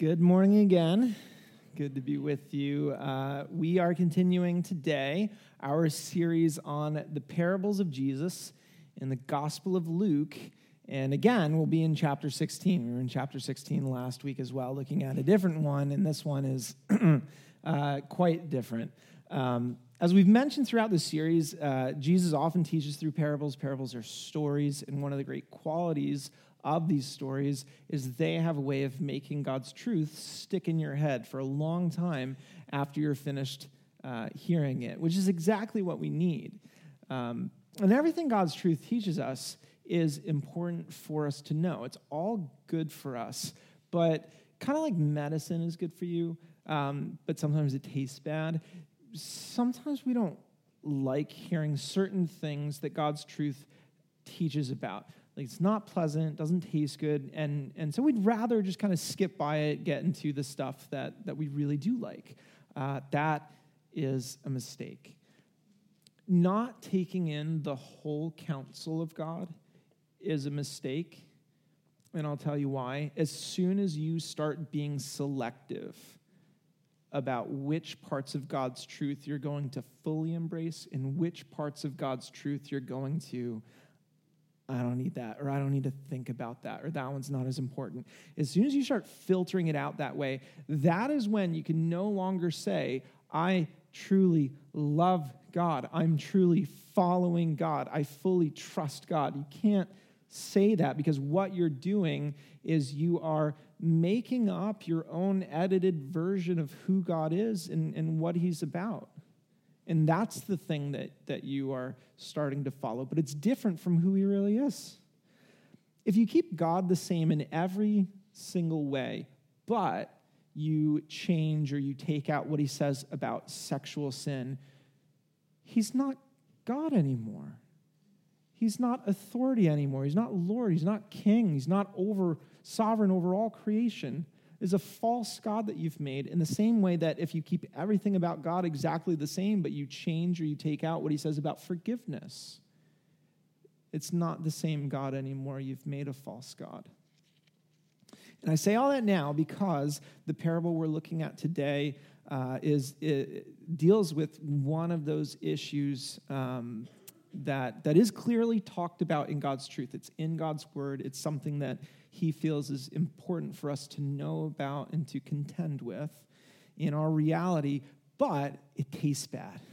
Good morning again. Good to be with you. We are continuing today our series on the parables of Jesus in the Gospel of Luke. And again, we'll be in chapter 16. We were in chapter 16 last week as well, looking at a different one, and this one is quite different. As we've mentioned throughout the series, Jesus often teaches through parables. Parables are stories, and one of the great qualities of these stories is they have a way of making God's truth stick in your head for a long time after you're finished hearing it, which is exactly what we need. And everything God's truth teaches us is important for us to know. It's all good for us, but kind of like medicine is good for you, but sometimes it tastes bad. Sometimes we don't like hearing certain things that God's truth teaches about. Like, it's not pleasant, doesn't taste good, and so we'd rather just kind of skip by it, get into the stuff that we really do like. That is a mistake. Not taking in the whole counsel of God is a mistake, and I'll tell you why. As soon as you start being selective about which parts of God's truth you're going to fully embrace and which parts of God's truth you're going to, I don't need that, or I don't need to think about that, or that one's not as important. As soon as you start filtering it out that way, that is when you can no longer say, I truly love God. I'm truly following God. I fully trust God. You can't say that because what you're doing is you are making up your own edited version of who God is and what he's about. And that's the thing that you are starting to follow. But it's different from who he really is. If you keep God the same in every single way, but you change or you take out what he says about sexual sin, he's not God anymore. He's not authority anymore. He's not Lord. He's not king. He's not sovereign over all creation. Is a false God that you've made in the same way that if you keep everything about God exactly the same, but you change or you take out what he says about forgiveness, it's not the same God anymore. You've made a false God. And I say all that now because the parable we're looking at today deals with one of those issues that is clearly talked about in God's truth. It's in God's word. It's something that he feels is important for us to know about and to contend with in our reality, but it tastes bad.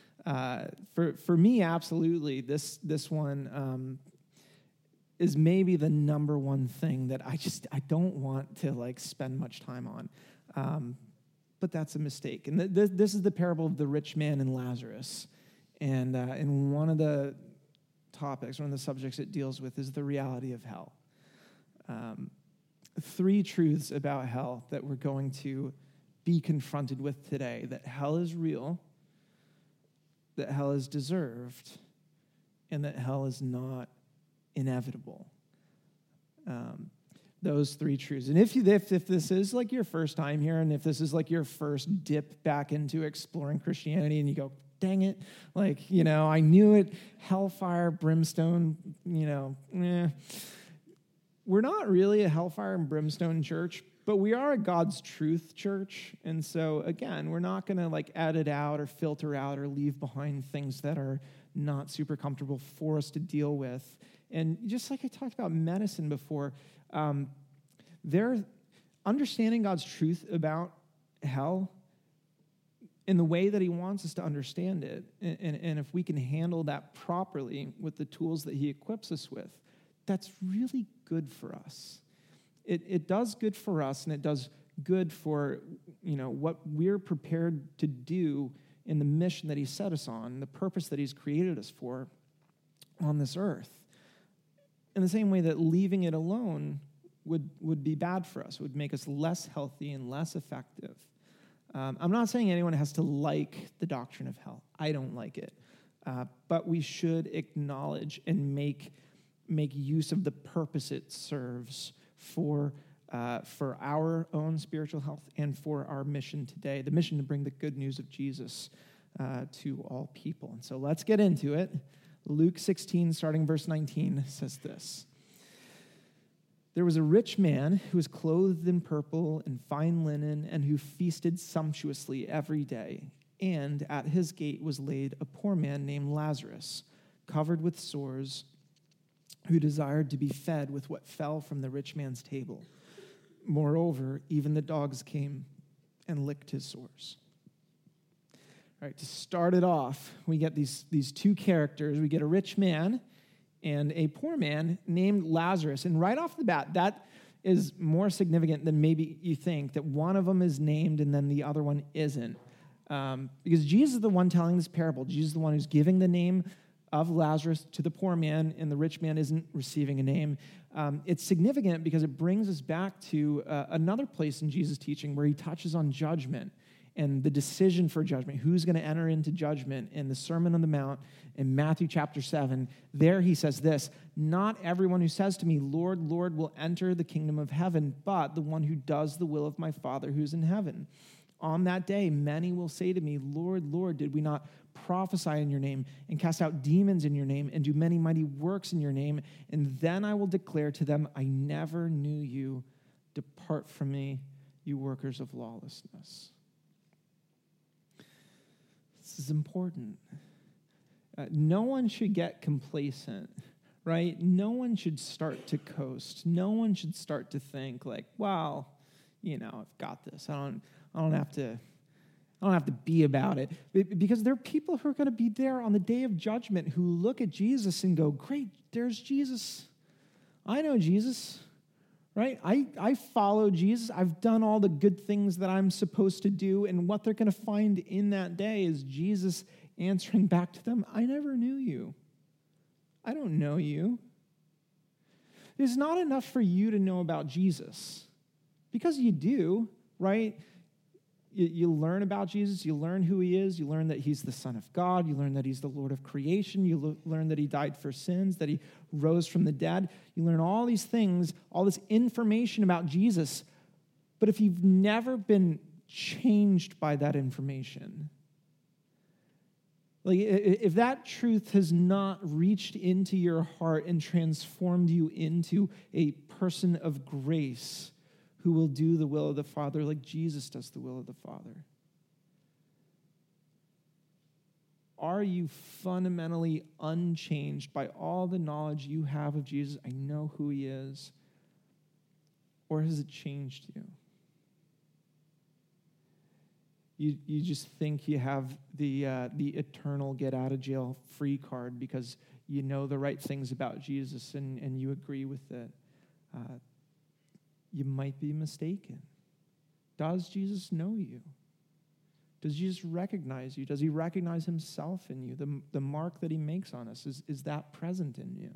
For me, absolutely, this one is maybe the number one thing that I don't want to spend much time on. But that's a mistake. And this is the parable of the rich man and Lazarus. And one of the topics, one of the subjects it deals with is the reality of hell. 3 truths about hell that we're going to be confronted with today: that hell is real, that hell is deserved, and that hell is not inevitable. Those 3 truths. And if this is like your first time here, and if this is like your first dip back into exploring Christianity, and you go, dang it, I knew it, hellfire, brimstone, We're not really a hellfire and brimstone church, but we are a God's truth church. And so, again, we're not going to edit out or filter out or leave behind things that are not super comfortable for us to deal with. And just like I talked about medicine before, they're understanding God's truth about hell in the way that he wants us to understand it. And if we can handle that properly with the tools that he equips us with, that's really good for us. It does good for us, and it does good for what we're prepared to do in the mission that he set us on, the purpose that he's created us for on this earth. In the same way that leaving it alone would be bad for us, would make us less healthy and less effective. I'm not saying anyone has to like the doctrine of hell. I don't like it. But we should acknowledge and make use of the purpose it serves for our own spiritual health and for our mission today, the mission to bring the good news of Jesus to all people. And so let's get into it. Luke 16, starting verse 19, says this. There was a rich man who was clothed in purple and fine linen and who feasted sumptuously every day. And at his gate was laid a poor man named Lazarus, covered with sores, who desired to be fed with what fell from the rich man's table. Moreover, even the dogs came and licked his sores. All right, to start it off, we get these two characters. We get a rich man and a poor man named Lazarus. And right off the bat, that is more significant than maybe you think, that one of them is named and then the other one isn't. Because Jesus is the one telling this parable. Jesus is the one who's giving the name of Lazarus to the poor man, and the rich man isn't receiving a name. It's significant because it brings us back to another place in Jesus' teaching where he touches on judgment and the decision for judgment, who's going to enter into judgment. In the Sermon on the Mount in Matthew chapter 7, there he says this, "Not everyone who says to me, 'Lord, Lord,' will enter the kingdom of heaven, but the one who does the will of my Father who's in heaven. On that day, many will say to me, 'Lord, Lord, did we not prophesy in your name and cast out demons in your name and do many mighty works in your name?' And then I will declare to them, 'I never knew you. Depart from me, you workers of lawlessness.'" This is important. No one should get complacent, right? No one should start to coast. No one should start to think like, "Well, I've got this. I don't have to be about it." Because there are people who are going to be there on the day of judgment who look at Jesus and go, "Great, there's Jesus. I know Jesus, right? I follow Jesus. I've done all the good things that I'm supposed to do." And what they're going to find in that day is Jesus answering back to them, "I never knew you. I don't know you." It's not enough for you to know about Jesus, because you do, right? You learn about Jesus, you learn who he is, you learn that he's the Son of God, you learn that he's the Lord of creation, you learn that he died for sins, that he rose from the dead. You learn all these things, all this information about Jesus. But if you've never been changed by that information, like if that truth has not reached into your heart and transformed you into a person of grace who will do the will of the Father like Jesus does the will of the Father, are you fundamentally unchanged by all the knowledge you have of Jesus? I know who he is. Or has it changed you? You just think you have the eternal get-out-of-jail-free card because you know the right things about Jesus and you agree with it. You might be mistaken. Does Jesus know you? Does Jesus recognize you? Does he recognize himself in you? The mark that he makes on us, is that present in you?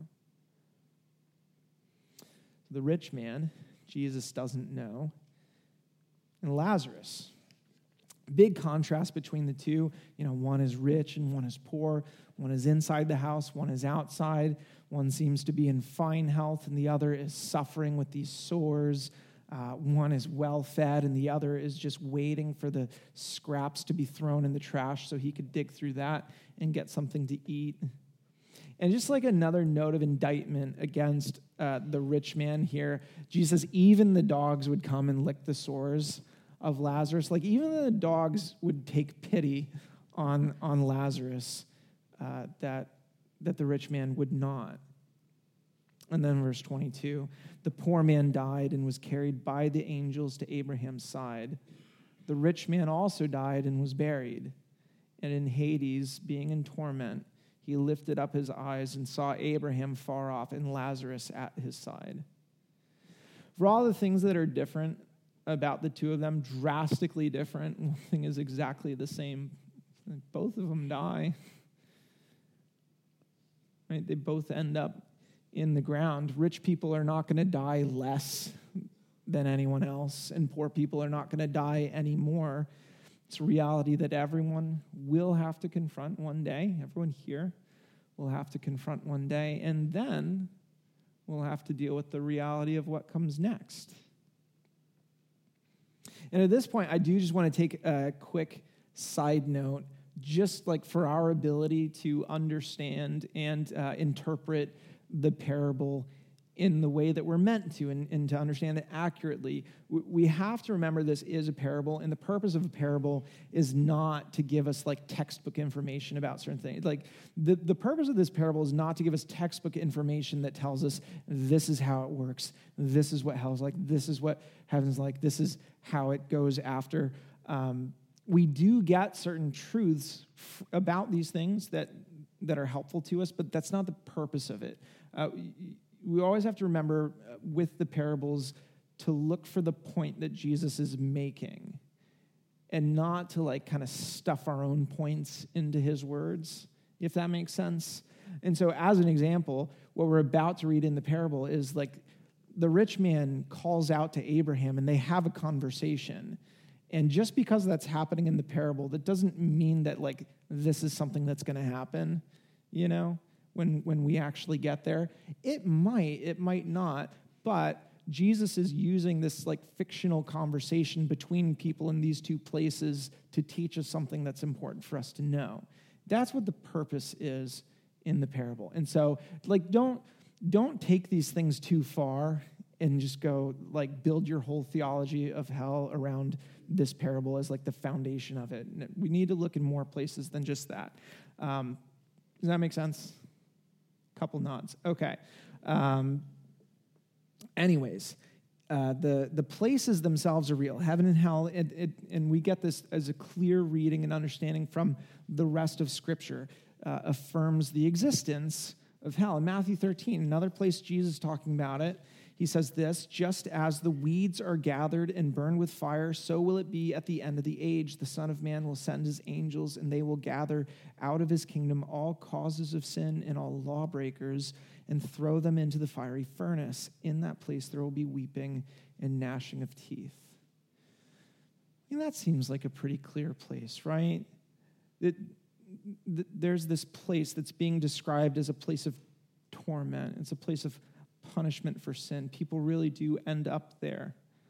The rich man, Jesus doesn't know. And Lazarus, big contrast between the two. One is rich and one is poor. One is inside the house, one is outside. One seems to be in fine health, and the other is suffering with these sores. One is well-fed, and the other is just waiting for the scraps to be thrown in the trash so he could dig through that and get something to eat. And just like another note of indictment against the rich man here, Jesus says even the dogs would come and lick the sores of Lazarus. Like even the dogs would take pity on Lazarus that the rich man would not. And then verse 22, the poor man died and was carried by the angels to Abraham's side. The rich man also died and was buried. And in Hades, being in torment, he lifted up his eyes and saw Abraham far off and Lazarus at his side. For all the things that are different about the two of them, drastically different, one thing is exactly the same. Both of them die. Right? They both end up in the ground. Rich people are not going to die less than anyone else, and poor people are not going to die any more. It's a reality that everyone will have to confront one day. Everyone here will have to confront one day, and then we'll have to deal with the reality of what comes next. And at this point, I do just want to take a quick side note, just like for our ability to understand and interpret the parable in the way that we're meant to and to understand it accurately. We have to remember this is a parable, and the purpose of a parable is not to give us like textbook information about certain things. Like the purpose of this parable is not to give us textbook information that tells us this is how it works, this is what hell's like, this is what heaven's like, this is how it goes after. We do get certain truths about these things that are helpful to us, but that's not the purpose of it. We always have to remember with the parables to look for the point that Jesus is making and not to like kind of stuff our own points into his words, if that makes sense. And so as an example, what we're about to read in the parable is like the rich man calls out to Abraham and they have a conversation. And just because that's happening in the parable, that doesn't mean that like this is something that's going to happen, you know? When we actually get there. It might not, but Jesus is using this like fictional conversation between people in these two places to teach us something that's important for us to know. That's what the purpose is in the parable. And so like don't take these things too far and just go like build your whole theology of hell around this parable as like the foundation of it. We need to look in more places than just that. Does that make sense? Couple nods. Okay. Anyways, the places themselves are real, heaven and hell, and we get this as a clear reading and understanding from the rest of Scripture, affirms the existence of hell. In Matthew 13, another place Jesus is talking about it, he says this, just as the weeds are gathered and burned with fire, so will it be at the end of the age. The Son of Man will send his angels, and they will gather out of his kingdom all causes of sin and all lawbreakers and throw them into the fiery furnace. In that place there will be weeping and gnashing of teeth. I mean, that seems like a pretty clear place, right? There's this place that's being described as a place of torment. It's a place of punishment for sin. People really do end up there.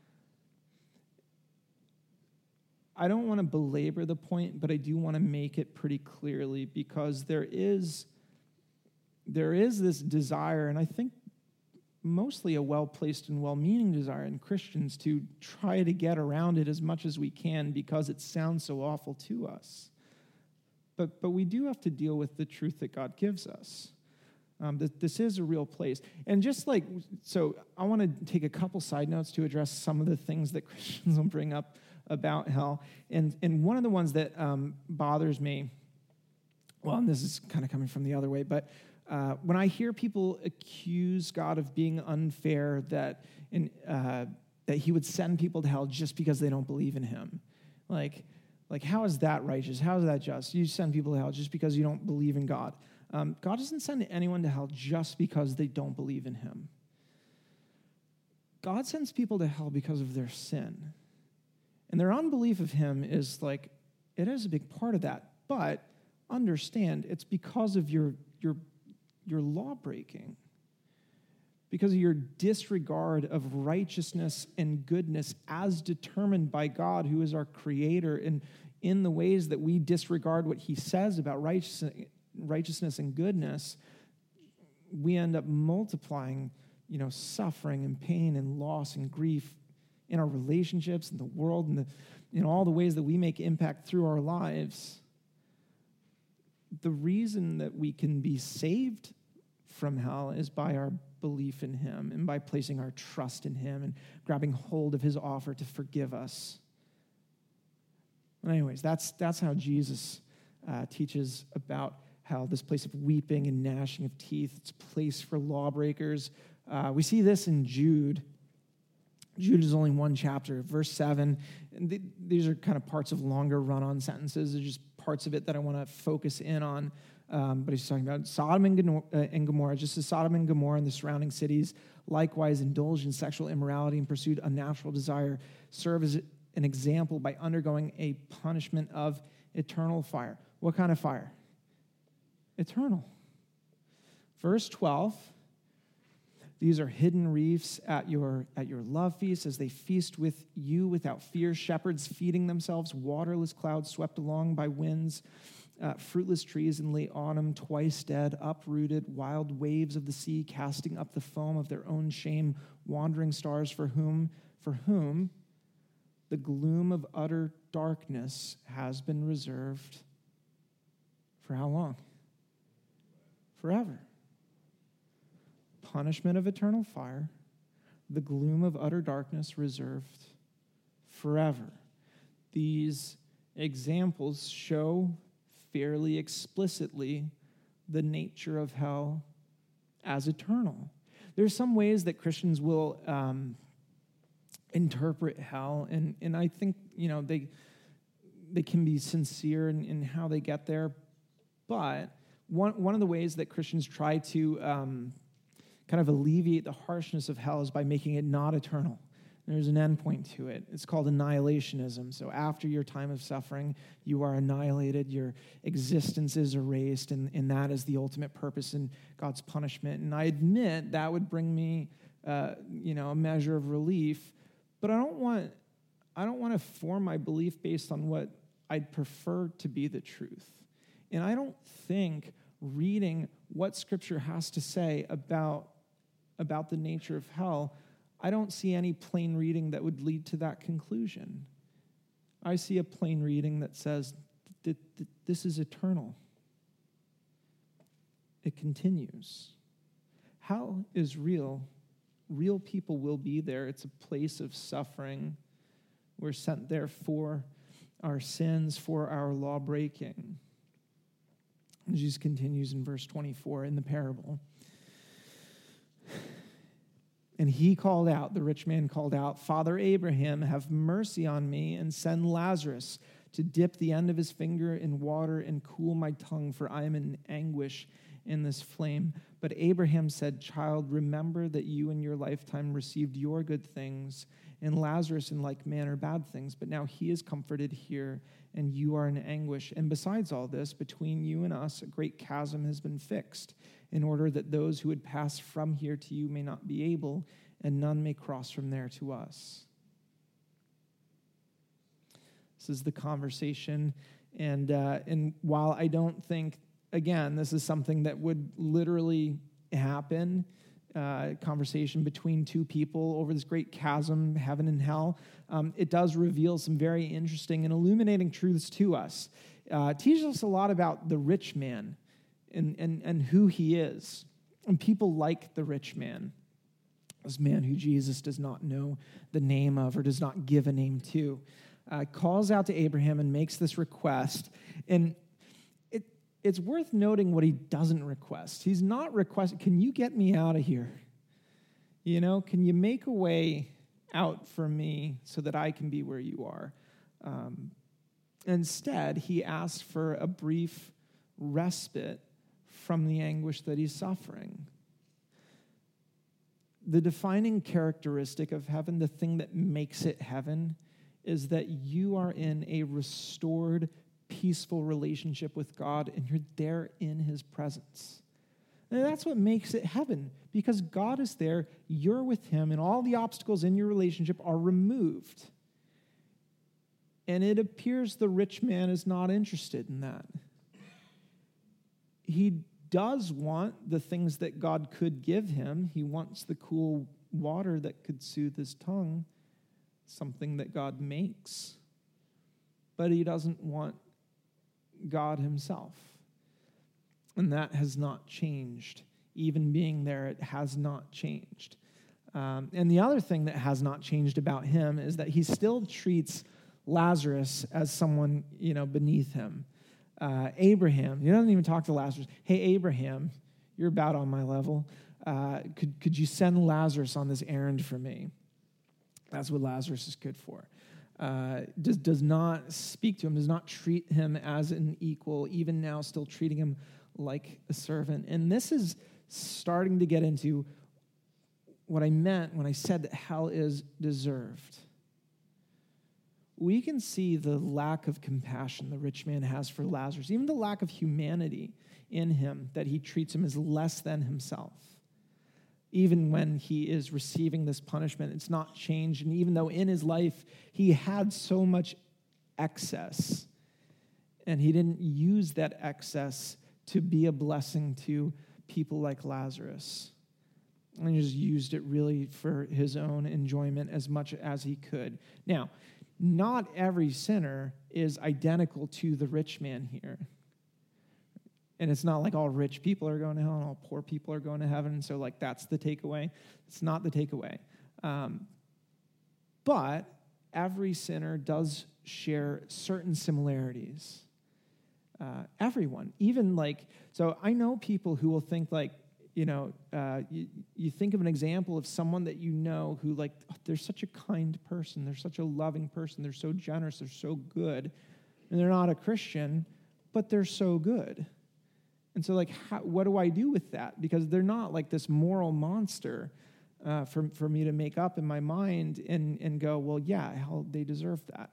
I don't want to belabor the point, but I do want to make it pretty clearly because there is this desire, and I think mostly a well-placed and well-meaning desire in Christians to try to get around it as much as we can because it sounds so awful to us. But we do have to deal with the truth that God gives us. This is a real place. And just like, so I want to take a couple side notes to address some of the things that Christians will bring up about hell. And one of the ones that bothers me, well, and this is kind of coming from the other way, but when I hear people accuse God of being unfair, that he would send people to hell just because they don't believe in him. Like how is that righteous? How is that just? You send people to hell just because you don't believe in God. God doesn't send anyone to hell just because they don't believe in him. God sends people to hell because of their sin. And their unbelief of him is like, it is a big part of that. But understand, it's because of your law breaking. Because of your disregard of righteousness and goodness as determined by God, who is our creator, and in the ways that we disregard what he says about righteousness and goodness, we end up multiplying, suffering and pain and loss and grief in our relationships, in the world, and in all the ways that we make impact through our lives. The reason that we can be saved from hell is by our belief in him and by placing our trust in him and grabbing hold of his offer to forgive us. But anyways, that's how Jesus teaches about hell, this place of weeping and gnashing of teeth. It's a place for lawbreakers. We see this in Jude. Jude is only one chapter, verse 7. And these are kind of parts of longer run-on sentences. They're just parts of it that I want to focus in on. But he's talking about Sodom and Gomorrah, just as Sodom and Gomorrah and the surrounding cities likewise indulged in sexual immorality and pursued unnatural desire, serve as an example by undergoing a punishment of eternal fire. What kind of fire? Eternal. Verse 12, these are hidden reefs at your love feast as they feast with you without fear, shepherds feeding themselves, waterless clouds swept along by winds, fruitless trees in late autumn, twice dead, uprooted, wild waves of the sea casting up the foam of their own shame, wandering stars for whom the gloom of utter darkness has been reserved. For how long? Forever. Punishment of eternal fire, the gloom of utter darkness reserved forever. These examples show fairly explicitly the nature of hell as eternal. There's some ways that Christians will interpret hell, and I think, they can be sincere in how they get there, but one of the ways that Christians try to kind of alleviate the harshness of hell is by making it not eternal. There's an end point to it. It's called annihilationism. So after your time of suffering, you are annihilated, your existence is erased, and that is the ultimate purpose in God's punishment. And I admit that would bring me, a measure of relief, but I don't want to form my belief based on what I'd prefer to be the truth. And I don't think reading what Scripture has to say about the nature of hell, I don't see any plain reading that would lead to that conclusion. I see a plain reading that says that this is eternal. It continues. Hell is real. Real people will be there. It's a place of suffering. We're sent there for our sins, for our law breaking. Jesus continues in verse 24 in the parable. And he called out, the rich man called out, Father Abraham, have mercy on me and send Lazarus to dip the end of his finger in water and cool my tongue, for I am in anguish in this flame. But Abraham said, Child, remember that you in your lifetime received your good things, and Lazarus in like manner bad things. But now he is comforted here, and you are in anguish. And besides all this, between you and us, a great chasm has been fixed, in order that those who would pass from here to you may not be able, and none may cross from there to us. This is the conversation, and while I don't think, again, this is something that would literally happen, conversation between two people over this great chasm, heaven and hell, it does reveal some very interesting and illuminating truths to us. It teaches us a lot about the rich man and who he is. And people like the rich man, this man who Jesus does not know the name of or does not give a name to, calls out to Abraham and makes this request. And it's worth noting what he doesn't request. He's not requesting, can you get me out of here? Can you make a way out for me so that I can be where you are? Instead, he asks for a brief respite from the anguish that he's suffering. The defining characteristic of heaven, the thing that makes it heaven, is that you are in a restored, peaceful relationship with God, and you're there in his presence. And that's what makes it heaven, because God is there, you're with him, and all the obstacles in your relationship are removed. And it appears the rich man is not interested in that. He does want the things that God could give him. He wants the cool water that could soothe his tongue, something that God makes. But he doesn't want God himself. And that has not changed. Even being there, it has not changed. And the other thing that has not changed about him is that he still treats Lazarus as someone, beneath him. Abraham, he doesn't even talk to Lazarus. Hey, Abraham, you're about on my level. Could you send Lazarus on this errand for me? That's what Lazarus is good for. Does not speak to him, does not treat him as an equal, even now still treating him like a servant. And this is starting to get into what I meant when I said that hell is deserved. We can see the lack of compassion the rich man has for Lazarus, even the lack of humanity in him, that he treats him as less than himself. Even when he is receiving this punishment, it's not changed. And even though in his life he had so much excess, And he didn't use that excess to be a blessing to people like Lazarus. And he just used it really for his own enjoyment as much as he could. Now, not every sinner is identical to the rich man here. And it's not like all rich people are going to hell and all poor people are going to heaven. And so, like, that's the takeaway. It's not the takeaway. But every sinner does share certain similarities. Everyone. Even, like, so I know people who will think, like, you think of an example of someone that you know who, like, oh, they're such a kind person. They're such a loving person. They're so generous. They're so good. And they're not a Christian, but they're so good. And so, like, what do I do with that? Because they're not like this moral monster for me to make up in my mind and go, well, yeah, hell, they deserve that.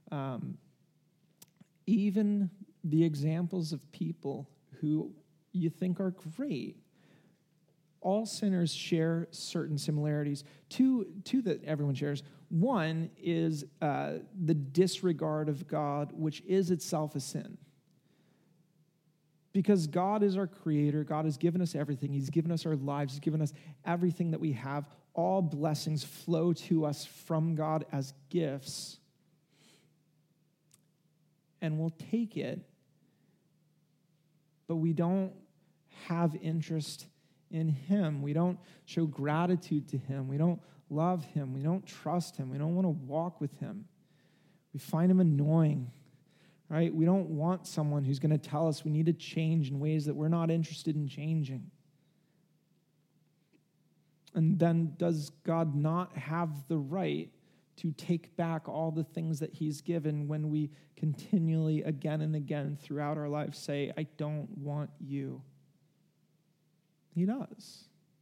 Even the examples of people who you think are great, all sinners share certain similarities. Two that everyone shares. One is the disregard of God, which is itself a sin. Because God is our creator. God has given us everything. He's given us our lives. He's given us everything that we have. All blessings flow to us from God as gifts. And we'll take it, but we don't have interest in him. We don't show gratitude to him. We don't love him. We don't trust him. We don't want to walk with him. We find him annoying. Right? We don't want someone who's going to tell us we need to change in ways that we're not interested in changing. And then does God not have the right to take back all the things that he's given when we continually, again and again throughout our lives say, I don't want you? He does.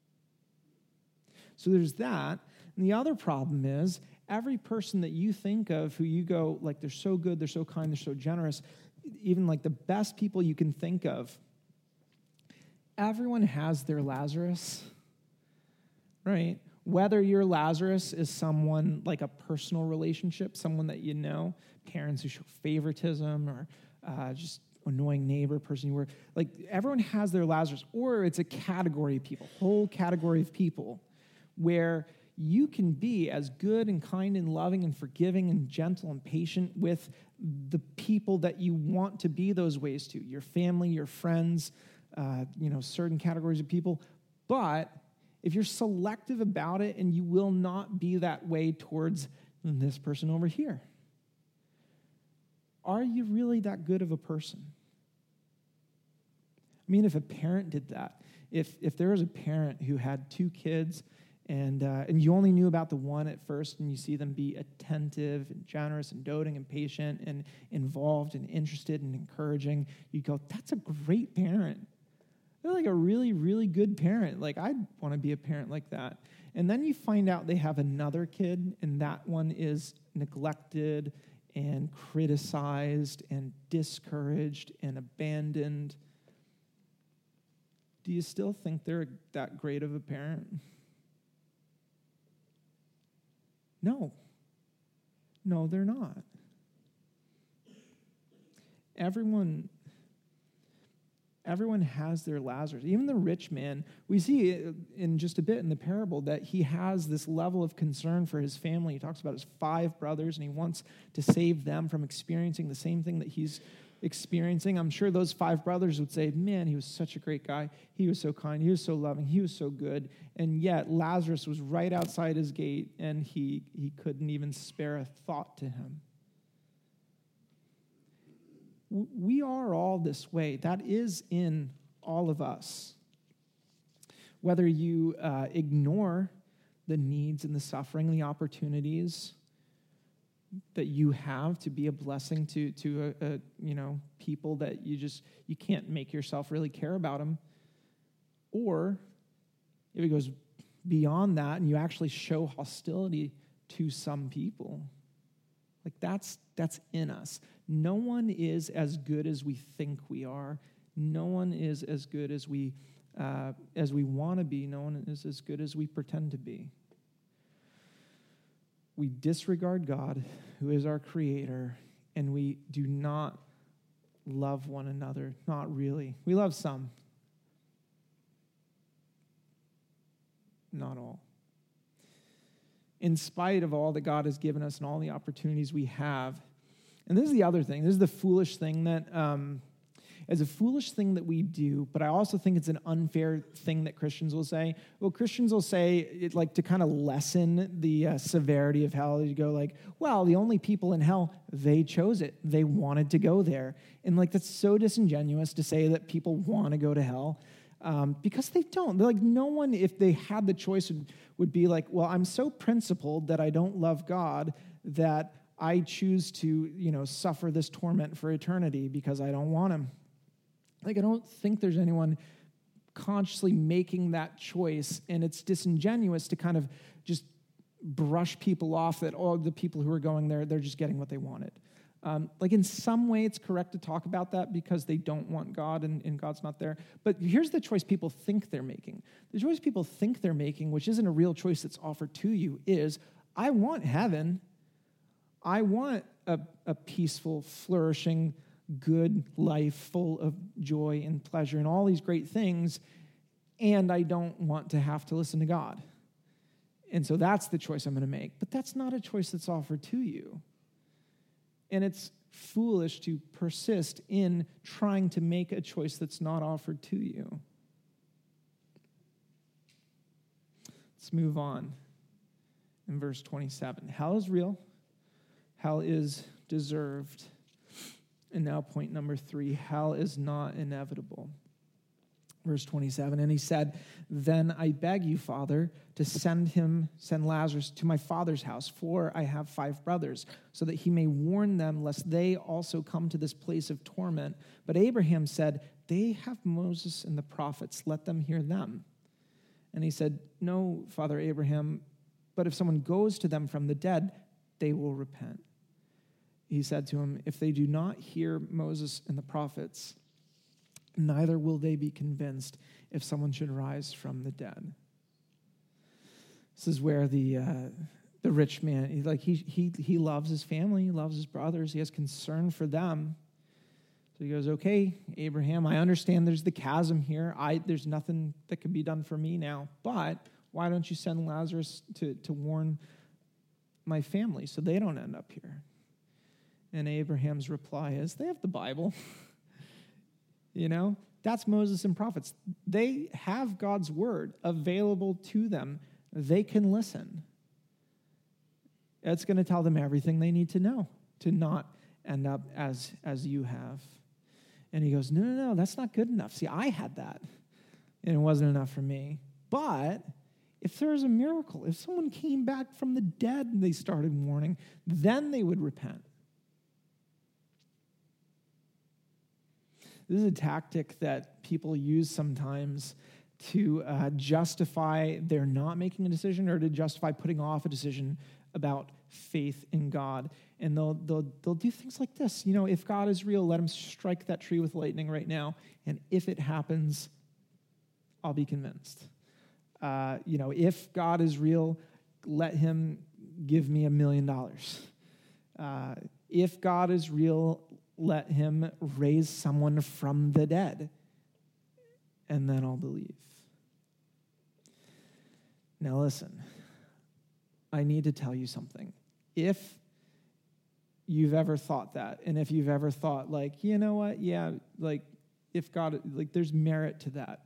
So there's that. And the other problem is, every person that you think of who you go, like, they're so good, they're so kind, they're so generous, even like the best people you can think of, everyone has their Lazarus, right? Whether your Lazarus is someone like a personal relationship, someone that you know, parents who show favoritism, or just annoying neighbor, person you work, like, everyone has their Lazarus. Or it's a category of people, whole category of people, where you can be as good and kind and loving and forgiving and gentle and patient with the people that you want to be those ways to, your family, your friends, certain categories of people. But if you're selective about it, and you will not be that way towards this person over here, are you really that good of a person? I mean, if a parent did that, if there was a parent who had two kids, and you only knew about the one at first, and you see them be attentive and generous and doting and patient and involved and interested and encouraging, you go, that's a great parent. They're like a really, really good parent. Like, I'd want to be a parent like that. And then you find out they have another kid, and that one is neglected and criticized and discouraged and abandoned. Do you still think they're that great of a parent? No, they're not. Everyone has their Lazarus. Even the rich man, we see in just a bit in the parable that he has this level of concern for his family. He talks about his 5 brothers, and he wants to save them from experiencing the same thing that he's experiencing. I'm sure those 5 brothers would say, man, he was such a great guy. He was so kind. He was so loving. He was so good. And yet Lazarus was right outside his gate, and he couldn't even spare a thought to him. We are all this way. That is in all of us. Whether you ignore the needs and the suffering, the opportunities that you have to be a blessing to people that you can't make yourself really care about them, or if it goes beyond that and you actually show hostility to some people, like that's in us. No one is as good as we think we are. No one is as good as we want to be. No one is as good as we pretend to be. We disregard God, who is our creator, and we do not love one another. Not really. We love some. Not all. In spite of all that God has given us and all the opportunities we have. And this is the other thing. This is the foolish thing that is a foolish thing that we do, but I also think it's an unfair thing that Christians will say. Well, Christians will say it like to kind of lessen the severity of hell. You go like, well, the only people in hell, they chose it. They wanted to go there. And like that's so disingenuous to say that people want to go to hell. Because they don't. They're like, no one, if they had the choice, would be like, well, I'm so principled that I don't love God that I choose to, suffer this torment for eternity because I don't want him. Like, I don't think there's anyone consciously making that choice, and it's disingenuous to kind of just brush people off that, oh, the people who are going there, they're just getting what they wanted. Like in some way, it's correct to talk about that because they don't want God and God's not there. But here's the choice people think they're making. The choice people think they're making, which isn't a real choice that's offered to you, is I want heaven. I want a peaceful, flourishing, good life full of joy and pleasure and all these great things, and I don't want to have to listen to God. And so that's the choice I'm going to make. But that's not a choice that's offered to you. And it's foolish to persist in trying to make a choice that's not offered to you. Let's move on. In verse 27, hell is real. Hell is deserved. And now point number 3, hell is not inevitable. Verse 27, and he said, then I beg you, Father, to send Lazarus to my father's house, for I have 5 brothers, so that he may warn them, lest they also come to this place of torment. But Abraham said, they have Moses and the prophets, let them hear them. And he said, no, Father Abraham, but if someone goes to them from the dead, they will repent. He said to him, if they do not hear Moses and the prophets, neither will they be convinced if someone should rise from the dead. This is where the rich man, he loves his family, he loves his brothers, he has concern for them. So he goes, okay, Abraham, I understand there's the chasm here. There's nothing that can be done for me now, but why don't you send Lazarus to warn my family so they don't end up here? And Abraham's reply is, they have the Bible. That's Moses and prophets. They have God's word available to them. They can listen. It's going to tell them everything they need to know to not end up as you have. And he goes, no, that's not good enough. See, I had that, and it wasn't enough for me. But if there is a miracle, if someone came back from the dead and they started warning, then they would repent. This is a tactic that people use sometimes to justify their not making a decision or to justify putting off a decision about faith in God. And they'll do things like this. If God is real, let him strike that tree with lightning right now. And if it happens, I'll be convinced. If God is real, let him give me $1 million. If God is real, let him raise someone from the dead, and then I'll believe. Now listen, I need to tell you something. If you've ever thought that, and if you've ever thought you know what, yeah, if God, there's merit to that,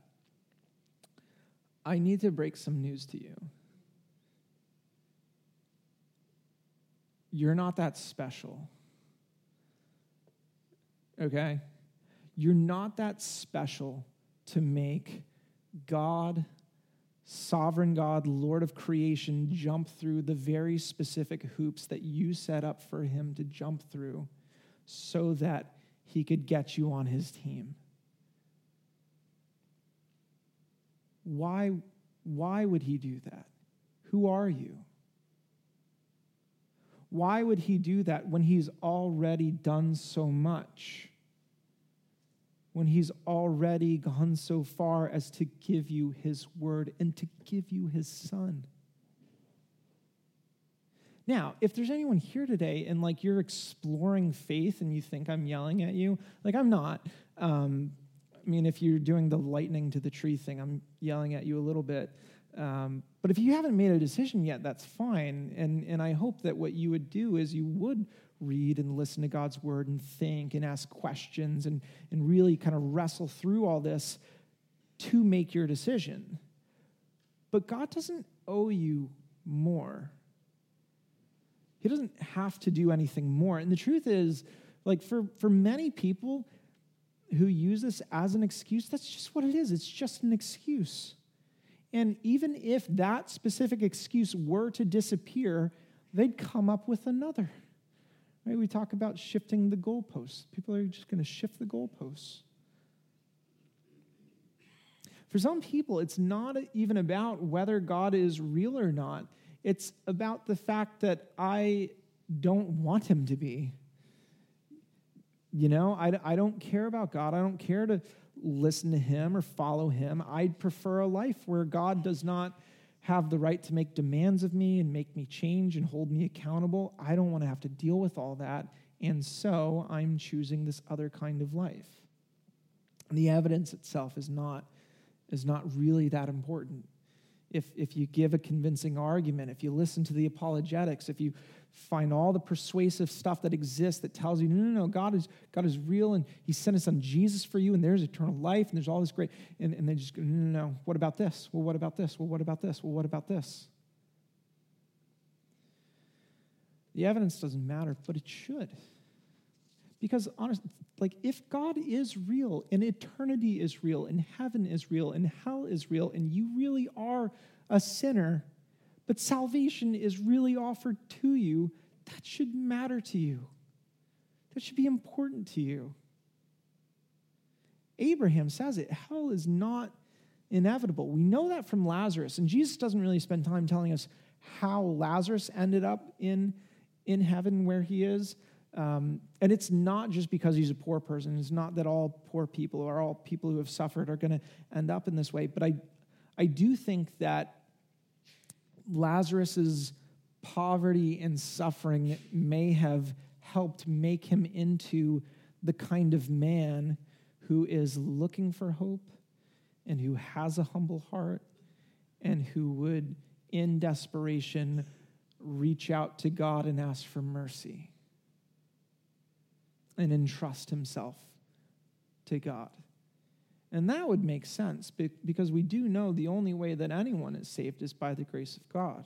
I need to break some news to you. You're not that special. Okay? You're not that special to make God, sovereign God, Lord of creation, jump through the very specific hoops that you set up for him to jump through so that he could get you on his team. Why would he do that? Who are you? Why would he do that when he's already done so much? When he's already gone so far as to give you his word and to give you his son? Now, if there's anyone here today and like you're exploring faith and you think I'm yelling at you, like I'm not. If you're doing the lightning to the tree thing, I'm yelling at you a little bit. But if you haven't made a decision yet, that's fine. And I hope that what you would do is you would read and listen to God's word and think and ask questions and really kind of wrestle through all this to make your decision. But God doesn't owe you more. He doesn't have to do anything more. And the truth is, like for many people who use this as an excuse, that's just what it is. It's just an excuse. And even if that specific excuse were to disappear, they'd come up with another. Right? We talk about shifting the goalposts. People are just going to shift the goalposts. For some people, it's not even about whether God is real or not. It's about the fact that I don't want him to be. I don't care about God. I don't care to listen to him or follow him. I'd prefer a life where God does not have the right to make demands of me and make me change and hold me accountable. I don't want to have to deal with all that. And so I'm choosing this other kind of life. And the evidence itself is not really that important. If you give a convincing argument, if you listen to the apologetics, if you find all the persuasive stuff that exists that tells you, no, God is real and he sent his son Jesus for you and there's eternal life and there's all this great, and they just go, no, what about this? Well, what about this? Well, what about this? Well, what about this? The evidence doesn't matter, but it should. Because honestly, if God is real and eternity is real and heaven is real and hell is real and you really are a sinner, but salvation is really offered to you, that should matter to you. That should be important to you. Abraham says it. Hell is not inevitable. We know that from Lazarus, and Jesus doesn't really spend time telling us how Lazarus ended up in heaven where he is. And it's not just because he's a poor person. It's not that all poor people or all people who have suffered are going to end up in this way. But I do think that Lazarus's poverty and suffering may have helped make him into the kind of man who is looking for hope and who has a humble heart and who would, in desperation, reach out to God and ask for mercy and entrust himself to God. And that would make sense because we do know the only way that anyone is saved is by the grace of God.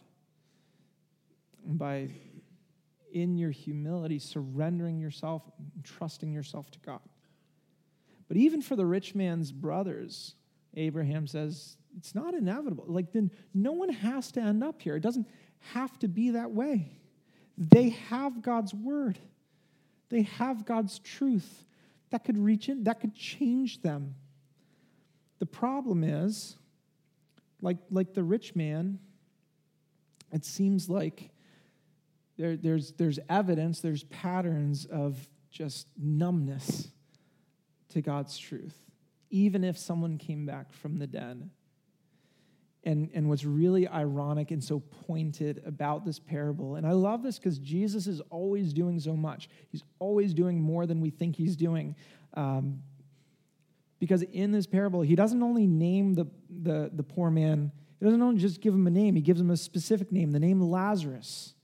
And by, in your humility, surrendering yourself and trusting yourself to God. But even for the rich man's brothers, Abraham says, it's not inevitable. Then no one has to end up here. It doesn't have to be that way. They have God's word. They have God's truth that could reach in, that could change them. The problem is, like the rich man, it seems like there's evidence, there's patterns of just numbness to God's truth, even if someone came back from the dead. And what's really ironic and so pointed about this parable, and I love this because Jesus is always doing so much. He's always doing more than we think he's doing. Because in this parable, he doesn't only name the poor man, he doesn't only just give him a name, he gives him a specific name, the name Lazarus.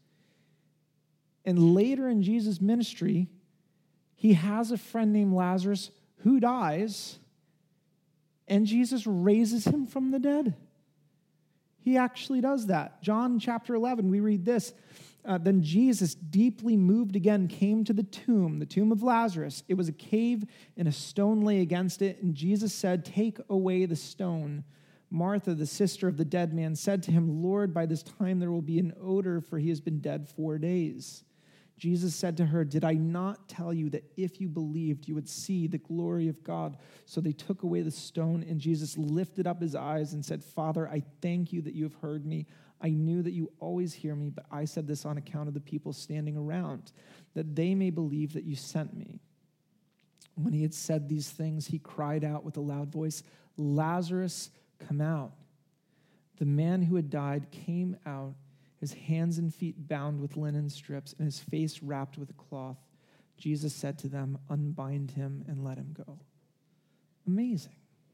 And later in Jesus' ministry, he has a friend named Lazarus who dies, and Jesus raises him from the dead. He actually does that. John chapter 11, we read this. Then Jesus, deeply moved again, came to the tomb of Lazarus. It was a cave, and a stone lay against it. And Jesus said, "Take away the stone." Martha, the sister of the dead man, said to him, "Lord, by this time there will be an odor, for he has been dead 4 days." Jesus said to her, "Did I not tell you that if you believed, you would see the glory of God?" So they took away the stone, and Jesus lifted up his eyes and said, "Father, I thank you that you have heard me. I knew that you always hear me, but I said this on account of the people standing around, that they may believe that you sent me." When he had said these things, he cried out with a loud voice, "Lazarus, come out." The man who had died came out, his hands and feet bound with linen strips, and his face wrapped with a cloth. Jesus said to them, "Unbind him and let him go." Amazing.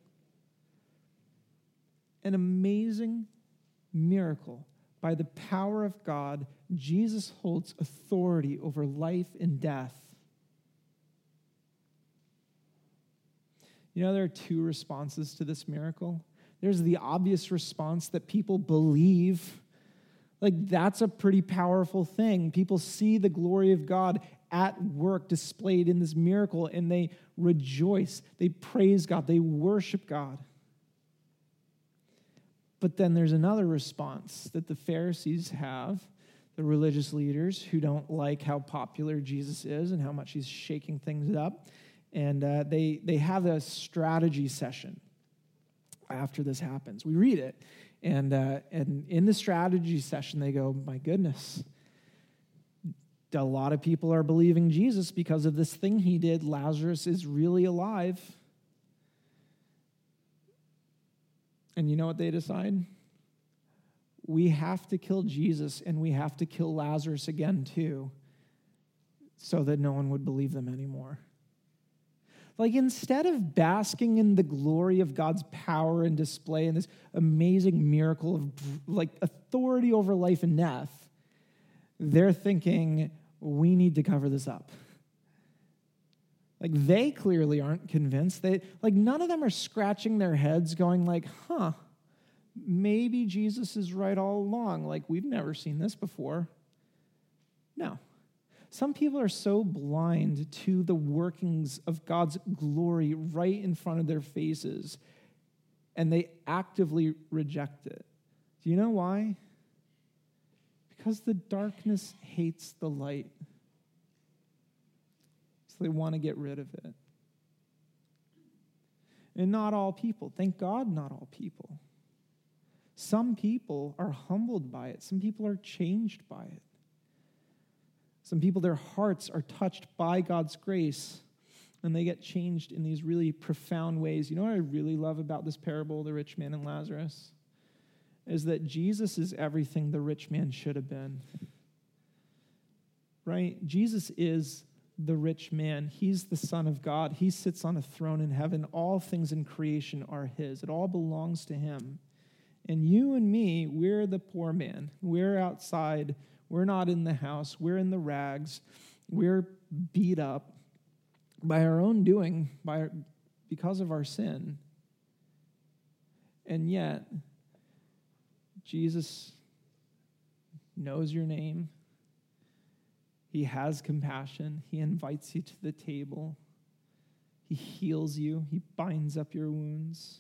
An amazing miracle. By the power of God, Jesus holds authority over life and death. You know, there are two responses to this miracle. There's the obvious response that people believe. Like, that's a pretty powerful thing. People see the glory of God at work displayed in this miracle, and they rejoice. They praise God. They worship God. But then there's another response that the Pharisees have, the religious leaders who don't like how popular Jesus is and how much he's shaking things up. And they have a strategy session after this happens. We read it. And in the strategy session, they go, my goodness, a lot of people are believing Jesus because of this thing he did. Lazarus is really alive. And you know what they decide? We have to kill Jesus, and we have to kill Lazarus again too, so that no one would believe them anymore. Like, instead of basking in the glory of God's power and display and this amazing miracle of like authority over life and death, they're thinking, we need to cover this up. Like, they clearly aren't convinced. None of them are scratching their heads going like, maybe Jesus is right all along. Like, we've never seen this before. No. Some people are so blind to the workings of God's glory right in front of their faces, and they actively reject it. Do you know why? Because the darkness hates the light. So they want to get rid of it. And not all people. Thank God, not all people. Some people are humbled by it. Some people are changed by it. Some people, their hearts are touched by God's grace, and they get changed in these really profound ways. You know what I really love about this parable, the rich man and Lazarus? Is that Jesus is everything the rich man should have been. Right? Jesus is the rich man. He's the Son of God. He sits on a throne in heaven. All things in creation are his. It all belongs to him. And you and me, we're the poor man. We're outside. We're not in the house. We're in the rags. We're beat up by our own doing, because of our sin. And yet, Jesus knows your name. He has compassion. He invites you to the table. He heals you. He binds up your wounds.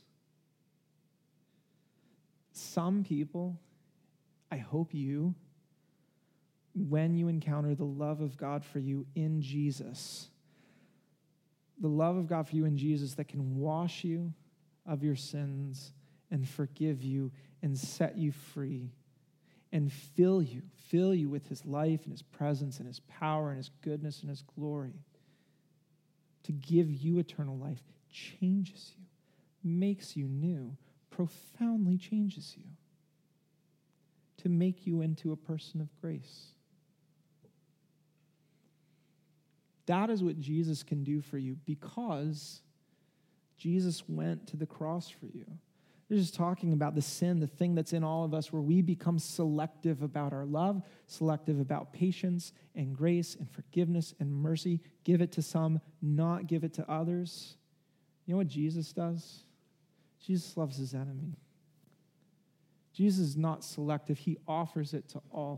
Some people, I hope you, when you encounter the love of God for you in Jesus, the love of God for you in Jesus that can wash you of your sins and forgive you and set you free and fill you with his life and his presence and his power and his goodness and his glory, to give you eternal life, changes you, makes you new, profoundly changes you, to make you into a person of grace. That is what Jesus can do for you because Jesus went to the cross for you. They're just talking about the sin, the thing that's in all of us where we become selective about our love, selective about patience and grace and forgiveness and mercy. Give it to some, not give it to others. You know what Jesus does? Jesus loves his enemy. Jesus is not selective. He offers it to all.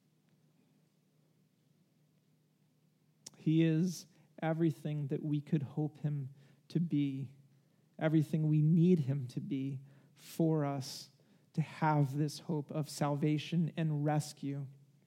He is everything that we could hope him to be, everything we need him to be for us to have this hope of salvation and rescue.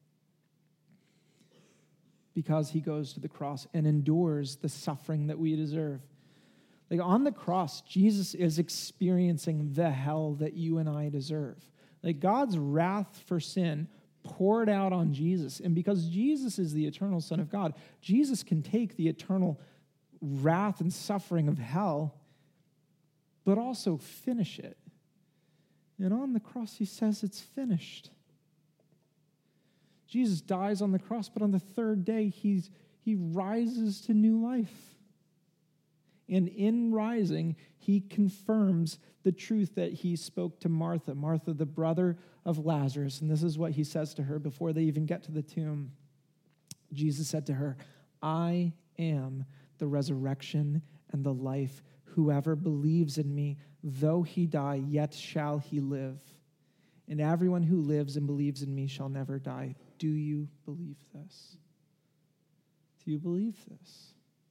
Because he goes to the cross and endures the suffering that we deserve. Like, on the cross, Jesus is experiencing the hell that you and I deserve. Like, God's wrath for sin poured out on Jesus. And because Jesus is the eternal Son of God, Jesus can take the eternal wrath and suffering of hell, but also finish it. And on the cross, he says it's finished. Jesus dies on the cross, but on the third day, he rises to new life. And in rising, he confirms the truth that he spoke to Martha, Martha, the brother of Lazarus. And this is what he says to her before they even get to the tomb. Jesus said to her, I am the resurrection and the life. Whoever believes in me, though he die, yet shall he live. And everyone who lives and believes in me shall never die. Do you believe this? Do you believe this?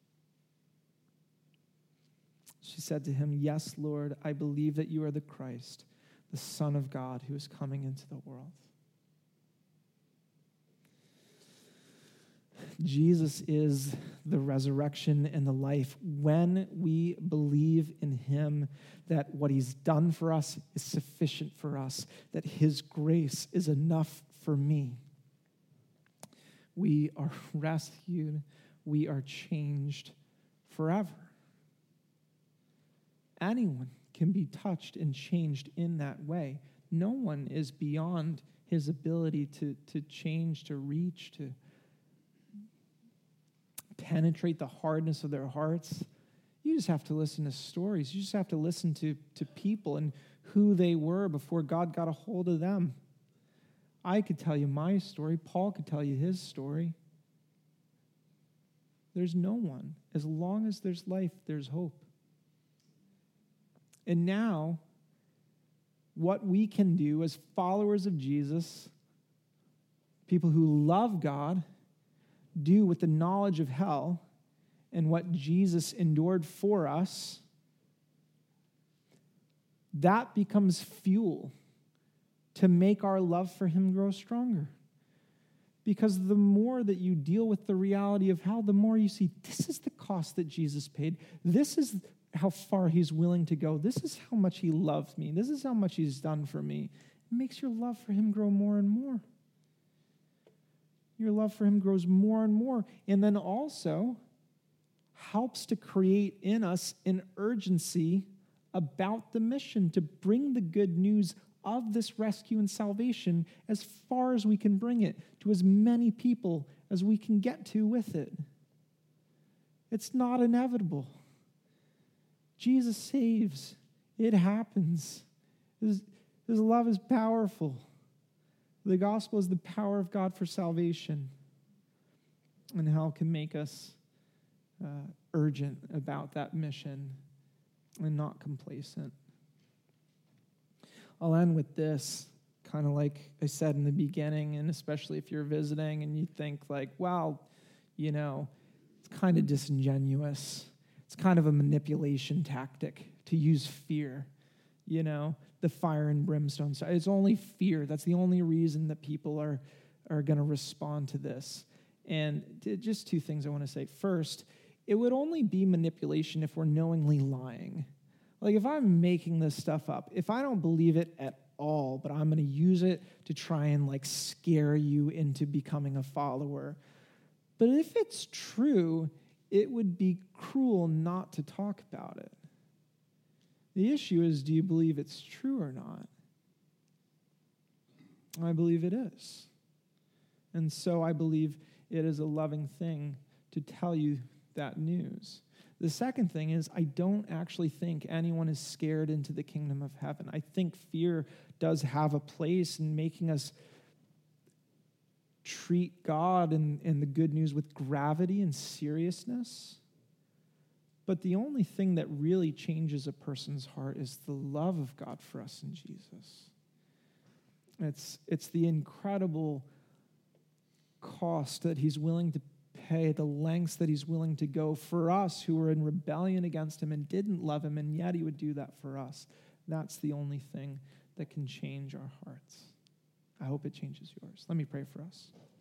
She said to him, yes, Lord, I believe that you are the Christ, the Son of God, who is coming into the world. Jesus is the resurrection and the life. When we believe in him, that what he's done for us is sufficient for us, that his grace is enough for me, we are rescued, we are changed forever. Anyone can be touched and changed in that way. No one is beyond his ability to change, to reach, to penetrate the hardness of their hearts. You just have to listen to stories. You just have to listen to people and who they were before God got a hold of them. I could tell you my story. Paul could tell you his story. There's no one. As long as there's life, there's hope. And now, what we can do as followers of Jesus, people who love God, do with the knowledge of hell and what Jesus endured for us, that becomes fuel to make our love for him grow stronger. Because the more that you deal with the reality of hell, the more you see, this is the cost that Jesus paid. This is how far he's willing to go. This is how much he loves me. This is how much he's done for me. It makes your love for him grow more and more. Your love for him grows more and more. And then also helps to create in us an urgency about the mission to bring the good news of this rescue and salvation as far as we can bring it to as many people as we can get to with it. It's not inevitable. Jesus saves. It happens. His love is powerful. The gospel is the power of God for salvation. And hell can make us urgent about that mission and not complacent. I'll end with this, kind of like I said in the beginning, and especially if you're visiting and you think like, well, it's kind of disingenuous. It's kind of a manipulation tactic to use fear, the fire and brimstone. So it's only fear. That's the only reason that people are going to respond to this. And just two things I want to say. First, it would only be manipulation if we're knowingly lying. Like if I'm making this stuff up, if I don't believe it at all, but I'm going to use it to try and scare you into becoming a follower. But if it's true, it would be cruel not to talk about it. The issue is, do you believe it's true or not? I believe it is. And so I believe it is a loving thing to tell you that news. The second thing is, I don't actually think anyone is scared into the kingdom of heaven. I think fear does have a place in making us treat God and the good news with gravity and seriousness. But the only thing that really changes a person's heart is the love of God for us in Jesus. It's the incredible cost that he's willing to pay, the lengths that he's willing to go for us who were in rebellion against him and didn't love him, and yet he would do that for us. That's the only thing that can change our hearts. I hope it changes yours. Let me pray for us.